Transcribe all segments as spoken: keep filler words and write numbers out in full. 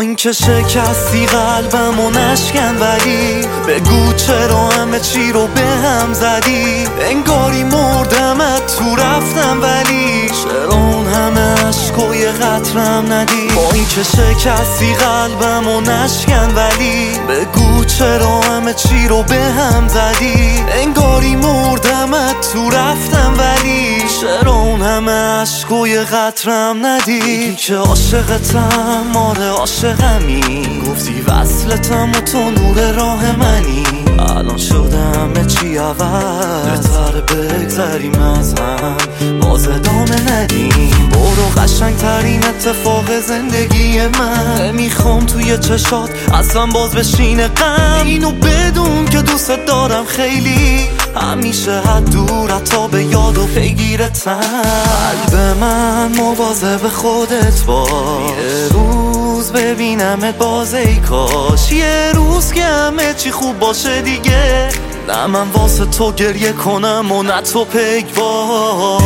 اینکه شکستی قلبم و نشکن، ولی بگو چرا همه چی رو به هم زدی. انگاری مردمت تو رفتم، ولی چرا اون همه عشق و یه قطرم ندی. با اینکه شکستی قلبم و نشکن، ولی بگو چرا همه چی رو به هم زدی. انگاری مردمت تو رفتم، ولی چرا اون همه عشق و یه قطرم ندی. میگی که عاشقتم، آره عاشقمی، گفتی وصلتم و تو نور راه منی. الان شده همه چی عوض، بهتره بگذریم از هم، باز ادامه ندیم. برو قشنگ ترین اتفاق زندگی من، نمیخوام توی چشات اصلا باز بشینه غم. اینو بدون که دوست دارم خیلی، همیشه حد دور تا به یاد و پیگیرتم. قلب من مواظب خودت باش، یه روز ببینمت باز ای کاش. یه روز که همه چی خوب باشه دیگه، نه من واسه تو گریه کنم و نه تو پیگوار.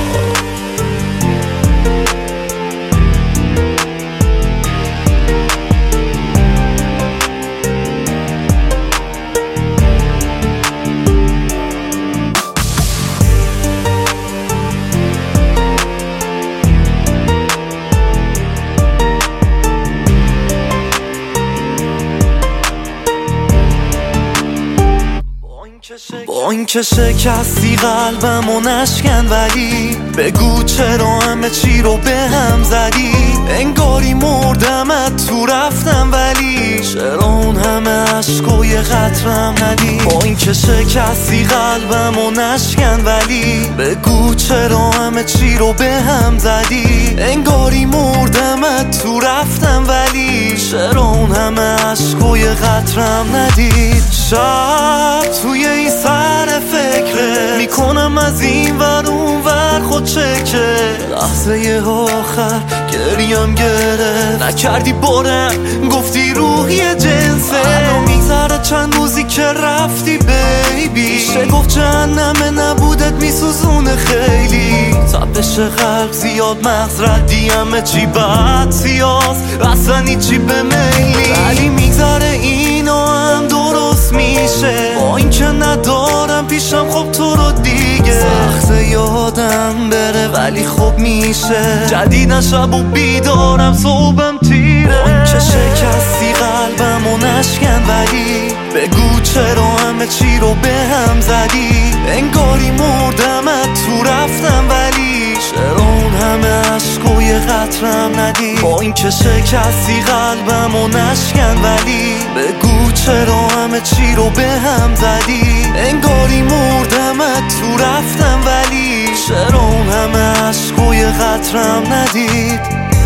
با اینکه شکستی قلبم و نشکن، ولی بگو چرا همه چی رو به هم زدی. انگاری مردمت تو رفتم، ولی چرا اون همه عشق و یه قطرم ندی. با اینکه شکستی قلبم و نشکن، ولی بگو چرا همه چی رو به هم زدی. انگاری مردمت تو رفتم، ولی چرا اون همه عشق و یه قطرم ندید. شب توی این سر فکره میکنم از این ور اون ور خود چکه، لحظه آخر گریم گرفت، نکردی بارم گفتی روحی جنسه. الان میگذره چند روزی که رفتی بیبی، میشه گفت جهنمه نبودت میسوزونه خیلی. تپش قلب زیاد، مغز ردی، همه چی بد سیاست، اصلا هیچی به میلی. ولی میگذره اینا هم درست میشه، با اینکه ندارم پیشم خب تو رو دیگه. سخت یادم بره ولی خب میشه، جدیدن شب و بیدارم صبحم تیره. با اینکه شکستی قلبم و نشکن، ولی بگو چرا همه چی رو به هم زدی. انگاری مردمت تو رفتم، ولی چرا اون همه عشق و یه قطرم ندی. با اینکه شکستی قلبم و نشکن، ولی بگو چرا همه چی رو به هم زدی. انگاری مردمت تو رفتم، ولی چرا اون همه عشق و یه قطرم ندید.